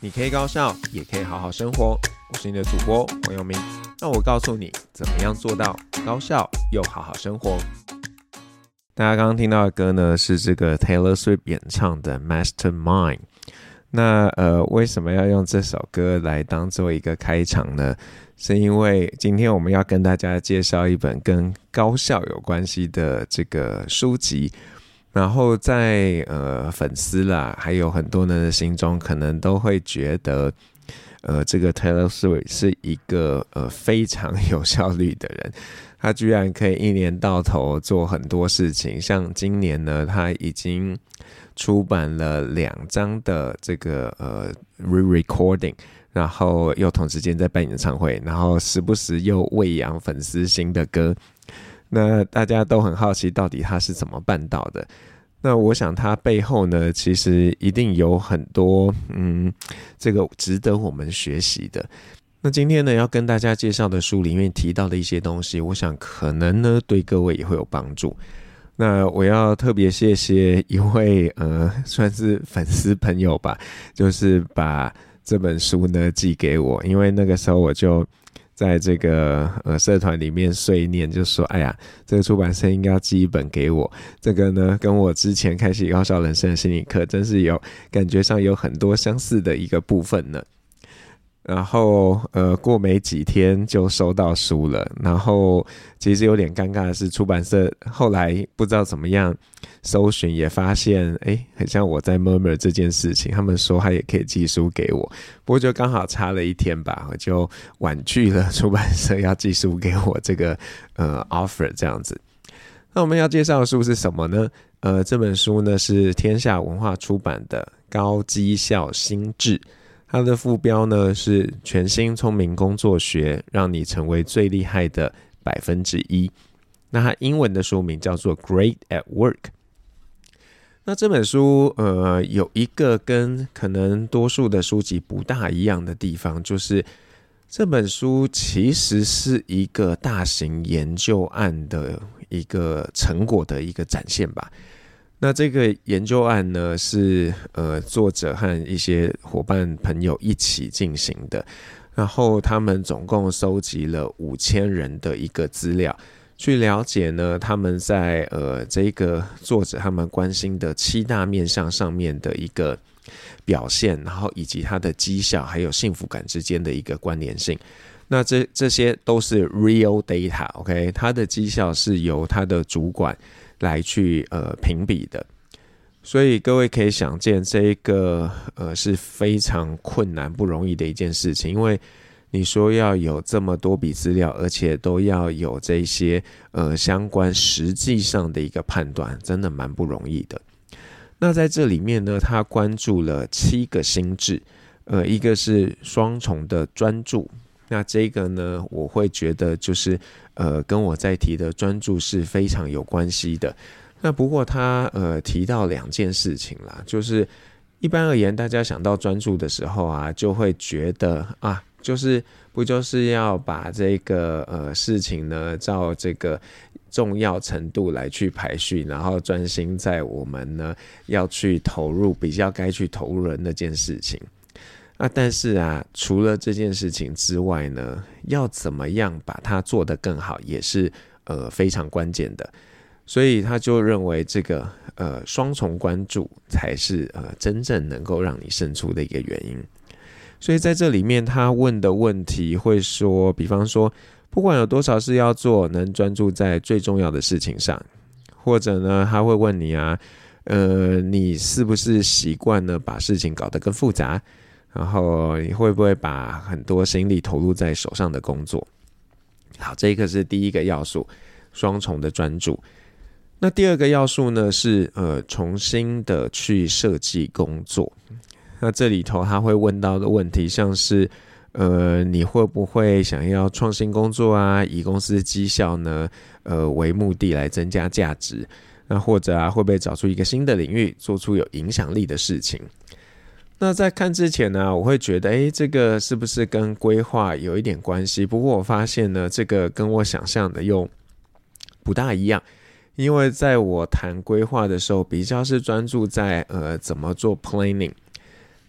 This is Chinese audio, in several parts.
你可以高效，也可以好好生活。我是你的主播黄永明，让我告诉你怎么样做到高效又好好生活。大家刚刚听到的歌呢，是这个 Taylor Swift 演唱的 Mastermind。那为什么要用这首歌来当做一个开场呢？是因为今天我们要跟大家介绍一本跟高效有关系的这个书籍。然后在粉丝啦，还有很多人的心中，可能都会觉得，这个 Taylor Swift 是一个非常有效率的人，他居然可以一年到头做很多事情。像今年呢，他已经出版了2张的这个re-recording， 然后又同时间在办演唱会，然后时不时又喂养粉丝新的歌。那大家都很好奇到底他是怎么办到的。那我想他背后呢，其实一定有很多这个值得我们学习的。那今天呢，要跟大家介绍的书里面提到的一些东西，我想可能呢对各位也会有帮助。那我要特别谢谢一位算是粉丝朋友吧，就是把这本书呢寄给我，因为那个时候我就在这个社团里面碎念，就说哎呀，这个出版社应该要寄一本给我。这个呢跟我之前开启高效人生的心理课真是有感觉上有很多相似的一个部分呢。然后过没几天就收到书了，然后其实有点尴尬的是，出版社后来不知道怎么样搜寻也发现很像我在 murmur 这件事情，他们说他也可以寄书给我，不过就刚好差了1天吧，我就婉拒了出版社要寄书给我这个offer 这样子。那我们要介绍的书是什么呢？这本书呢是天下文化出版的高绩效心智，它的副标呢是全新聪明工作学，让你成为最厉害的1%。那它英文的书名叫做 Great at Work。那这本书有一个跟可能多数的书籍不大一样的地方，就是这本书其实是一个大型研究案的一个成果的一个展现吧。那这个研究案呢是作者和一些伙伴朋友一起进行的，然后他们总共收集了5000人的一个资料，去了解呢他们在这个作者他们关心的7大面向上面的一个表现，然后以及他的绩效还有幸福感之间的一个关联性。那这些都是 real data， OK， 他的绩效是由他的主管来去评比的，所以各位可以想见，这个是非常困难不容易的一件事情，因为你说要有这么多笔资料，而且都要有这些相关实际上的一个判断，真的蛮不容易的。那在这里面呢，他关注了7个心智，一个是双重的专注。那这个呢，我会觉得就是跟我在提的专注是非常有关系的。那不过他提到2件事情啦，就是一般而言，大家想到专注的时候啊，就会觉得啊，不就是要把这个事情呢，照这个重要程度来去排序，然后专心在我们呢要去投入比较该去投入的那件事情。但是啊，除了这件事情之外呢，要怎么样把它做得更好，也是非常关键的。所以他就认为这个双重关注才是真正能够让你胜出的一个原因。所以在这里面他问的问题会说，比方说不管有多少事要做，能专注在最重要的事情上，或者呢他会问你啊，你是不是习惯呢把事情搞得更复杂，然后你会不会把很多心力投入在手上的工作。好，这个是第一个要素，双重的专注。那第二个要素呢是重新的去设计工作。那这里头他会问到的问题像是你会不会想要创新工作啊，以公司绩效呢为目的来增加价值，那或者会不会找出一个新的领域做出有影响力的事情。那在看之前呢，我会觉得这个是不是跟规划有一点关系，不过我发现呢这个跟我想象的又不大一样。因为在我谈规划的时候，比较是专注在怎么做 planning，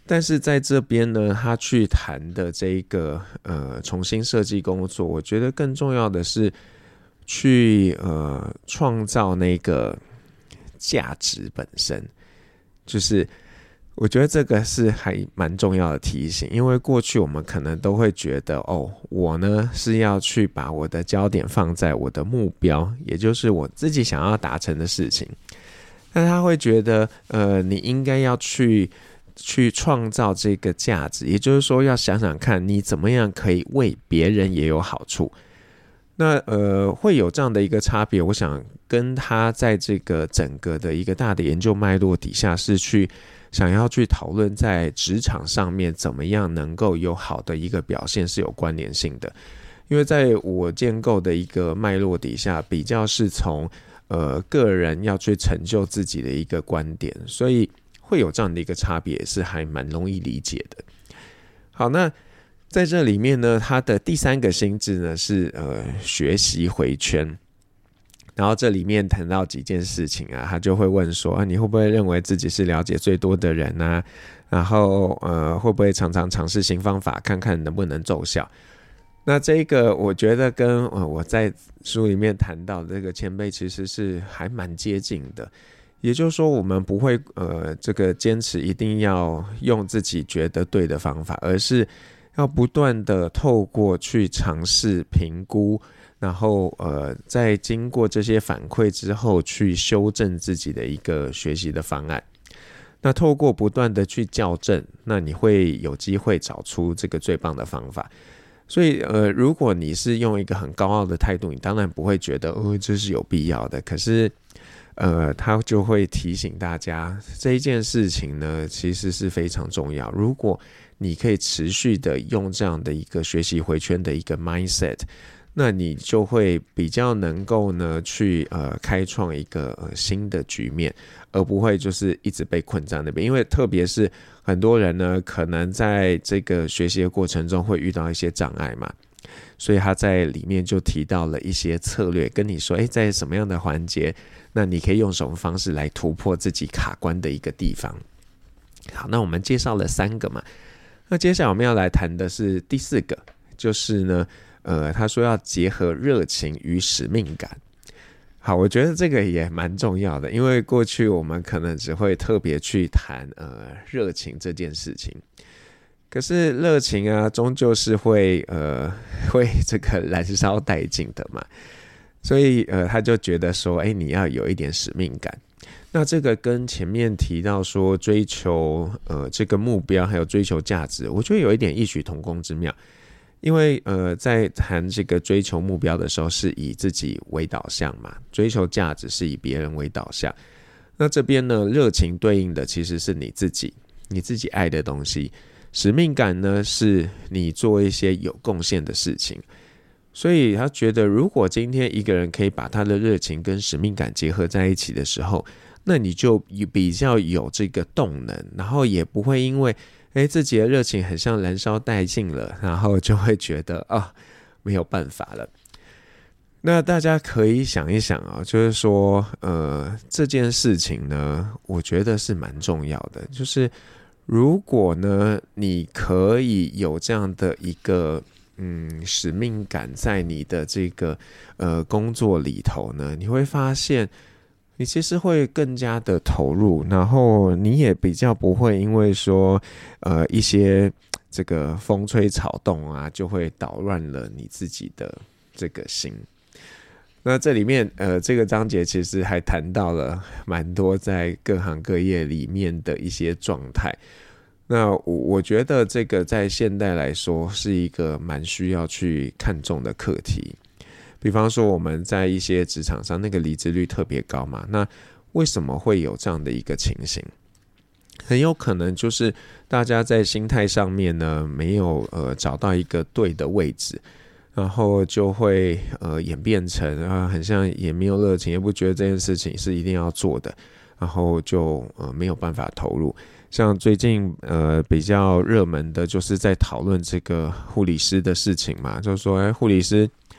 但是在这边呢，他去谈的这一个重新设计工作，我觉得更重要的是去创造那个价值本身，就是我觉得这个是还蛮重要的提醒，因为过去我们可能都会觉得我呢是要去把我的焦点放在我的目标，也就是我自己想要达成的事情，但他会觉得你应该要去创造这个价值，也就是说要想想看你怎么样可以为别人也有好处。那会有这样的一个差别，我想跟他在这个整个的一个大的研究脉络底下是想要去讨论在职场上面怎么样能够有好的一个表现是有关联性的。因为在我建构的一个脉络底下，比较是从个人要去成就自己的一个观点，所以会有这样的一个差别是还蛮容易理解的。好，那在这里面呢，它的第3个心智呢是学习回圈。然后这里面谈到几件事情啊，他就会问说你会不会认为自己是了解最多的人啊？然后会不会常常尝试新方法，看看能不能奏效？那这个我觉得跟我在书里面谈到的这个前辈其实是还蛮接近的。也就是说，我们不会这个坚持一定要用自己觉得对的方法，而是要不断的透过去尝试评估，然后在经过这些反馈之后去修正自己的一个学习的方案。那透过不断的去校正，那你会有机会找出这个最棒的方法。所以如果你是用一个很高傲的态度，你当然不会觉得这是有必要的。可是他就会提醒大家这一件事情呢其实是非常重要。如果你可以持续的用这样的一个学习回圈的一个 mindset， 那你就会比较能够呢去开创一个新的局面，而不会就是一直被困在那边。因为特别是很多人呢可能在这个学习的过程中会遇到一些障碍嘛，所以他在里面就提到了一些策略，跟你说在什么样的环节，那你可以用什么方式来突破自己卡关的一个地方。好，那我们介绍了3个嘛，那接下来我们要来谈的是第4个，就是呢他说要结合热情与使命感。好，我觉得这个也蛮重要的，因为过去我们可能只会特别去谈热情这件事情，可是热情啊终究是会这个燃烧殆尽的嘛，所以他就觉得说你要有一点使命感。那这个跟前面提到说追求这个目标还有追求价值，我觉得有一点异曲同工之妙。因为在谈这个追求目标的时候是以自己为导向嘛，追求价值是以别人为导向。那这边呢热情对应的其实是你自己爱的东西，使命感呢是你做一些有贡献的事情。所以他觉得如果今天一个人可以把他的热情跟使命感结合在一起的时候，那你就比较有这个动能，然后也不会因为自己的热情很像燃烧殆尽了，然后就会觉得没有办法了。那大家可以想一想就是说这件事情呢我觉得是蛮重要的，就是如果呢你可以有这样的一个使命感在你的这个工作里头呢，你会发现你其实会更加的投入，然后你也比较不会因为说一些这个风吹草动啊就会捣乱了你自己的这个心。那这里面这个章节其实还谈到了蛮多在各行各业里面的一些状态。那我觉得这个在现代来说是一个蛮需要去看重的课题。比方说我们在一些职场上那个离职率特别高嘛，那为什么会有这样的一个情形？很有可能就是大家在心态上面呢没有找到一个对的位置，然后就会演变成很像也没有热情，也不觉得这件事情是一定要做的，然后就没有办法投入。像最近比较热门的就是在讨论这个护理师的事情嘛，就是说护理师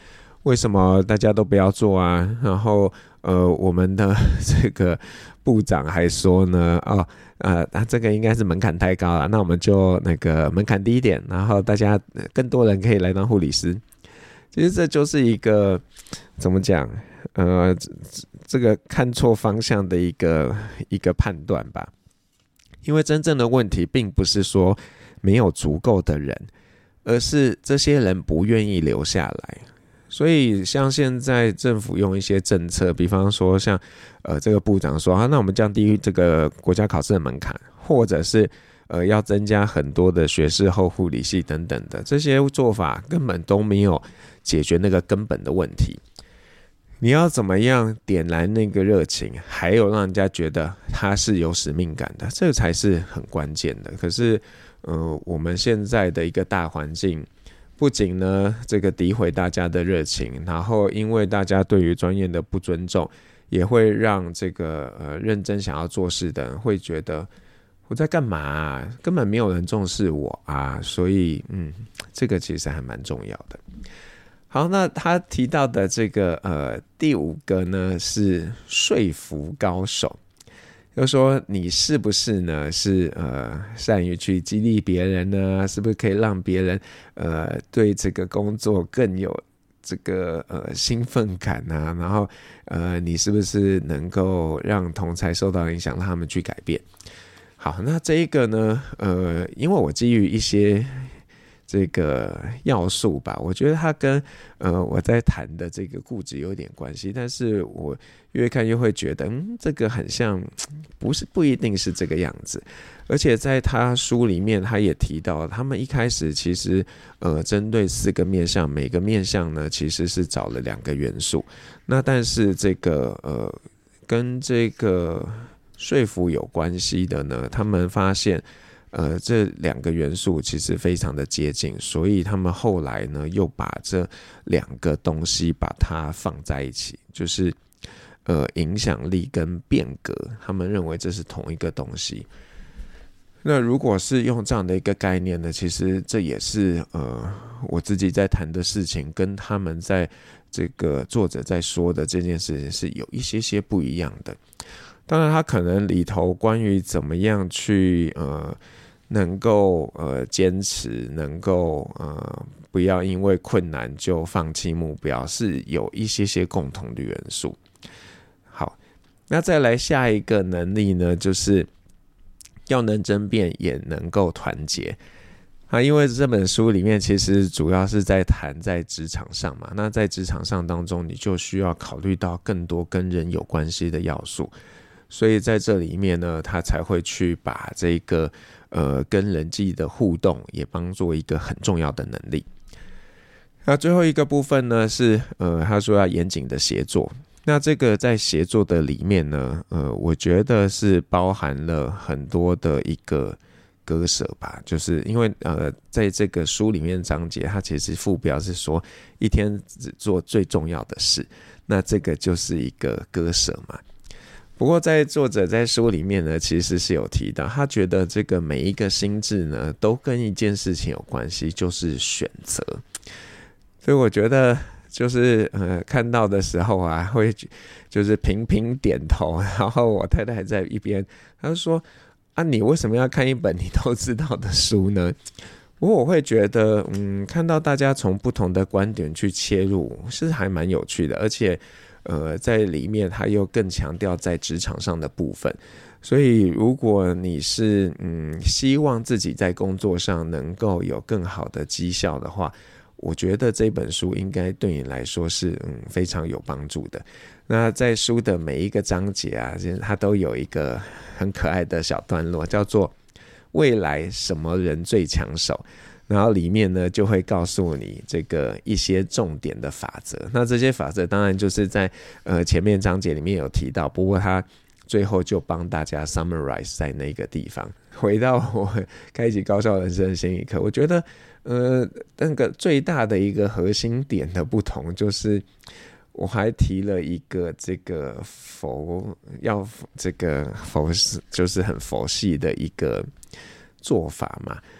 为什么大家都不要做啊？然后我们的这个部长还说呢，这个应该是门槛太高了，那我们就那个门槛低一点，然后大家更多人可以来当护理师。其实这就是一个怎么讲，这个看错方向的一个判断吧。因为真正的问题并不是说没有足够的人，而是这些人不愿意留下来。所以像现在政府用一些政策，比方说像这个部长说那我们降低这个国家考试的门槛，或者是要增加很多的学士后护理系等等的，这些做法根本都没有解决那个根本的问题。你要怎么样点燃那个热情，还有让人家觉得他是有使命感的，这才是很关键的。可是我们现在的一个大环境，不仅呢这个诋毁大家的热情，然后因为大家对于专业的不尊重，也会让这个认真想要做事的人会觉得我在干嘛啊？根本没有人重视我啊！所以这个其实还蛮重要的。好，那他提到的这个第5个呢是说服高手，就是说你是不是呢是善于去激励别人呢？是不是可以让别人对这个工作更有这个兴奋感啊？然后你是不是能够让同侪受到影响，让他们去改变？好，那这一个呢因为我基于一些这个要素吧，我觉得它跟我在谈的这个固执有点关系，但是我越看越会觉得这个很像不一定是这个样子。而且在他书里面他也提到，他们一开始其实针对4个面向，每个面向呢其实是找了2个元素，那但是这个跟这个说服有关系的呢，他们发现这2个元素其实非常的接近，所以他们后来呢又把这2个东西把它放在一起，就是影响力跟变革，他们认为这是同一个东西。那如果是用这样的一个概念呢，其实这也是我自己在谈的事情跟他们在这个作者在说的这件事情是有一些不一样的。当然他可能里头关于怎么样去能够坚持，能够不要因为困难就放弃目标，是有一些共同的元素。好，那再来下一个能力呢，就是要能争辩也能够团结。因为这本书里面其实主要是在谈在职场上嘛，那在职场上当中你就需要考虑到更多跟人有关系的要素，所以在这里面呢，他才会去把这个跟人际的互动也当作一个很重要的能力。那最后一个部分呢是他说要严谨的协作。那这个在协作的里面呢我觉得是包含了很多的一个割舍吧，就是因为在这个书里面章节，它其实副标是说一天只做最重要的事，那这个就是一个割舍嘛。不过在作者在书里面呢，其实是有提到，他觉得这个每一个心智呢，都跟一件事情有关系，就是选择。所以我觉得就是看到的时候啊，会就是频频点头，然后我太太在一边，她就说你为什么要看一本你都知道的书呢？不过我会觉得看到大家从不同的观点去切入是还蛮有趣的，而且在里面他又更强调在职场上的部分，所以如果你是希望自己在工作上能够有更好的绩效的话，我觉得这本书应该对你来说是非常有帮助的。那在书的每一个章节啊，它都有一个很可爱的小段落，叫做未来什么人最抢手，然后里面呢就会告诉你这个一些重点的法则。那这些法则当然就是在前面章节里面有提到，不过他最后就帮大家 summarize 在那个地方。回到我开启高效人生的心理课，我觉得那个最大的一个核心点的不同，就是我还提了一个这个佛就是很佛系的一个做法嘛。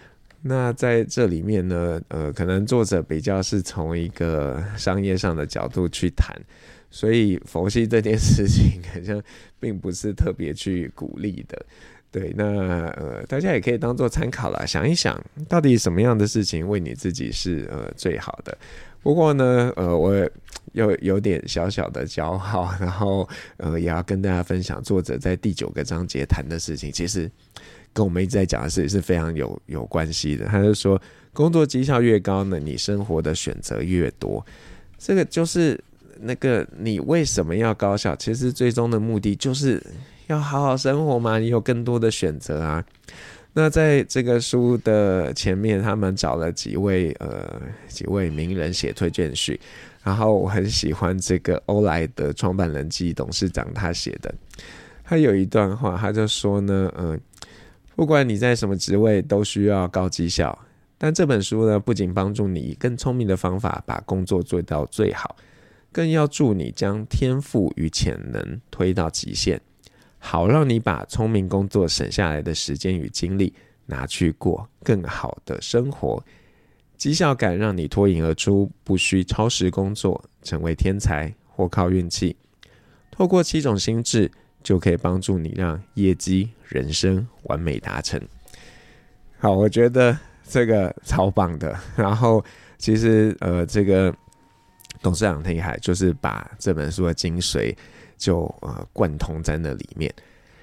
那在这里面呢，可能作者比较是从一个商业上的角度去谈，所以佛系这件事情好像并不是特别去鼓励的。对，那大家也可以当做参考啦，想一想到底什么样的事情为你自己是最好的。不过呢，我有点小小的骄傲，然后也要跟大家分享作者在第9个章节谈的事情，其实跟我们一直在讲的事情是非常有关系的。他就说，工作绩效越高呢，你生活的选择越多。这个就是那个你为什么要高效？其实最终的目的就是要好好生活嘛，你有更多的选择啊。那在这个书的前面，他们找了几位名人写推荐序，然后我很喜欢这个欧莱德创办人暨董事长他写的，他有一段话，他就说呢，不管你在什么职位，都需要高绩效。但这本书呢，不仅帮助你以更聪明的方法把工作做到最好，更要助你将天赋与潜能推到极限，好让你把聪明工作省下来的时间与精力拿去过更好的生活。绩效感让你脱颖而出，不需超时工作，成为天才或靠运气。透过7种心智，就可以帮助你让业绩、人生完美达成。好，我觉得这个超棒的。然后其实这个董事长很厉害，就是把这本书的精髓就贯通在那里面。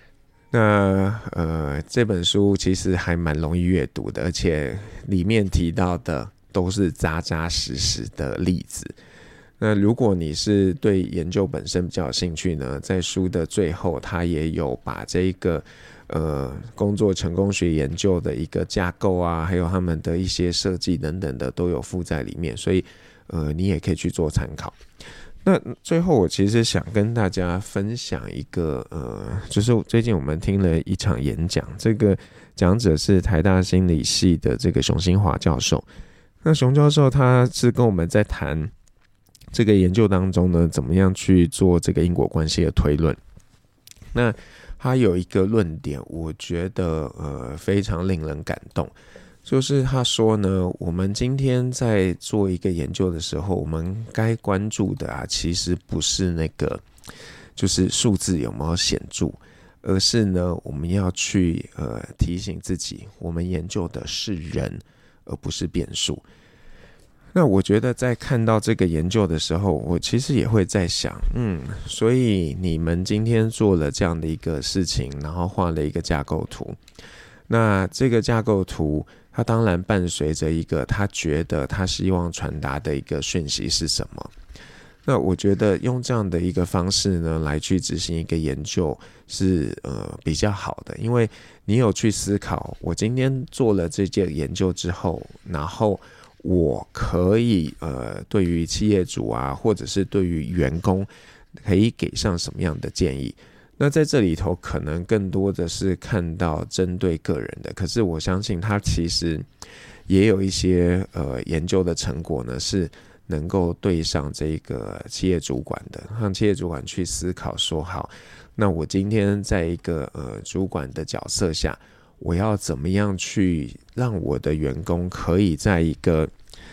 那这本书其实还蛮容易阅读的，而且里面提到的都是扎扎实实的例子。那如果你是对研究本身比较有兴趣呢，在书的最后，他也有把这一个工作成功学研究的一个架构啊，还有他们的一些设计等等的都有附在里面，所以你也可以去做参考。那最后我其实想跟大家分享一个就是最近我们听了一场演讲，这个讲者是台大心理系的这个熊新华教授。那熊教授他是跟我们在谈这个研究当中呢，怎么样去做这个因果关系的推论。那他有一个论点，我觉得非常令人感动，就是他说呢，我们今天在做一个研究的时候，我们该关注的啊，其实不是那个就是数字有没有显著，而是呢，我们要去提醒自己，我们研究的是人，而不是变数。那我觉得在看到这个研究的时候，我其实也会在想，所以你们今天做了这样的一个事情，然后画了一个架构图。那这个架构图，它当然伴随着一个他觉得他希望传达的一个讯息是什么。那我觉得用这样的一个方式呢，来去执行一个研究是比较好的，因为你有去思考，我今天做了这件研究之后，然后我可以对于企业主啊，或者是对于员工，可以给上什么样的建议。那在这里头可能更多的是看到针对个人的，可是我相信他其实也有一些研究的成果呢，是能够对上这个企业主管的，让企业主管去思考说，好，那我今天在一个主管的角色下，我要怎么样去让我的员工可以在一个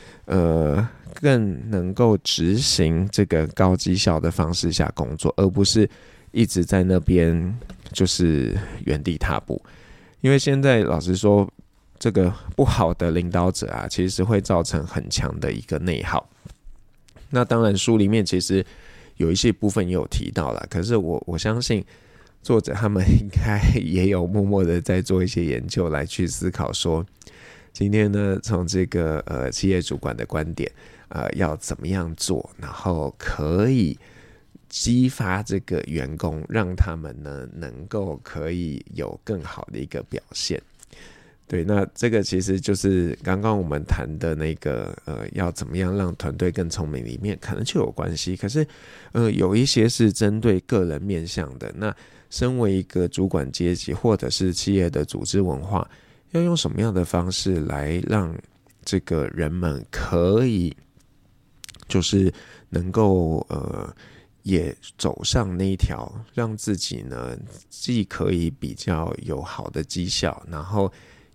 更能够执行这个高绩效的方式下工作，而不是一直在那边就是原地踏步。因为现在老实说，这个不好的领导者啊，其实会造成很强的一个内耗。那当然书里面其实有一些部分也有提到啦，可是我相信作者他们应该也有默默的在做一些研究，来去思考说，今天呢从这个企业主管的观点要怎么样做，然后可以激发这个员工，让他们呢能够可以有更好的一个表现。对，那这个其实就是刚刚我们谈的那个要怎么样让团队更聪明里面可能就有关系。可是有一些是针对个人面向的，那身为一个主管阶级或者是企业的组织文化，要用什么样的方式来让这个人们可以就是能够也走上那一条，让自己呢既可以比较有好的绩效，然后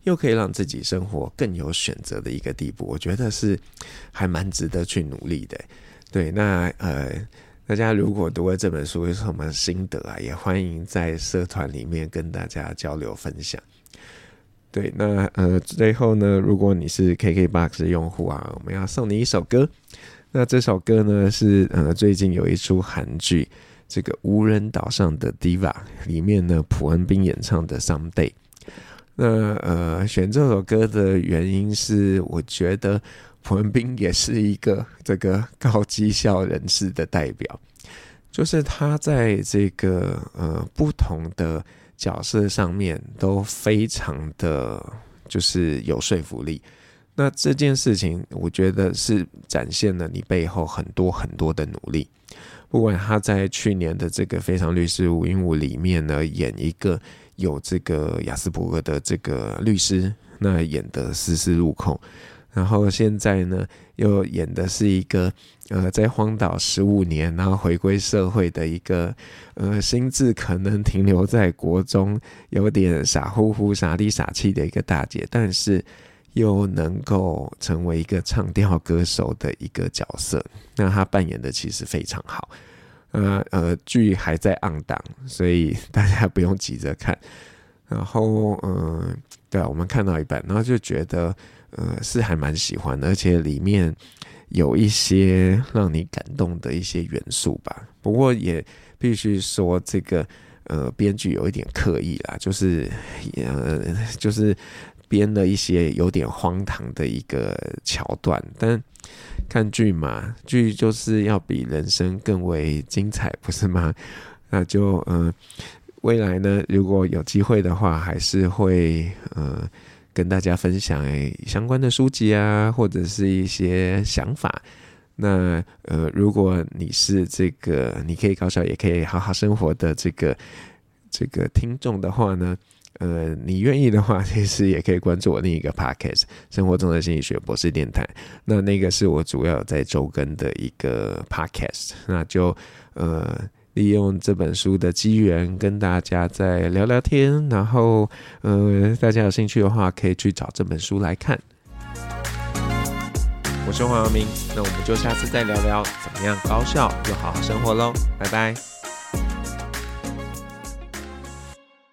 又可以让自己生活更有选择的一个地步，我觉得是还蛮值得去努力的。对，那大家如果读了这本书有什么心得啊，也欢迎在社团里面跟大家交流分享。对，那最后呢，如果你是 KKBOX 的用户啊，我们要送你一首歌。那这首歌呢是最近有一出韩剧，这个无人岛上的 Diva 里面呢，朴恩斌演唱的 Someday。那选这首歌的原因是，我觉得朴恩斌也是一个这个高绩效人士的代表，就是他在这个不同的角色上面都非常的就是有说服力。那这件事情我觉得是展现了你背后很多很多的努力。不管他在去年的这个《非常律师禹英禑》里面呢，演一个有这个亚斯伯格的这个律师，那演的丝丝入扣。然后现在呢，又演的是一个在荒岛15年，然后回归社会的一个心智可能停留在国中，有点傻乎乎、傻里傻气的一个大姐，但是又能够成为一个唱调歌手的一个角色。那她扮演的其实非常好。剧还在on档，所以大家不用急着看。然后对啊，我们看到一半，然后就觉得是还蛮喜欢的，而且里面有一些让你感动的一些元素吧。不过也必须说，这个编剧有一点刻意啦，就是编了一些有点荒唐的一个桥段，但看剧嘛，剧就是要比人生更为精彩，不是吗？那就未来呢，如果有机会的话，还是会跟大家分享相关的书籍啊，或者是一些想法。那如果你是这个你可以高效也可以好好生活的这个听众的话呢，你愿意的话，其实也可以关注我另一个 podcast 生活中的心理学博士电台。那个是我主要在周更的一个 podcast， 那就利用这本书的机缘跟大家再聊聊天，然后大家有兴趣的话可以去找这本书来看。我是黄阳明，那我们就下次再聊聊怎么样高效又好好生活咯，拜拜。